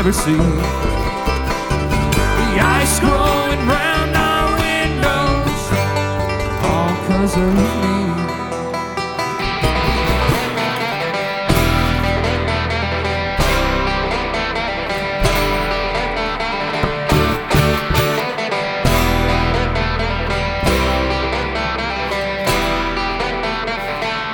never see. The ice growing round our windows, all 'cause of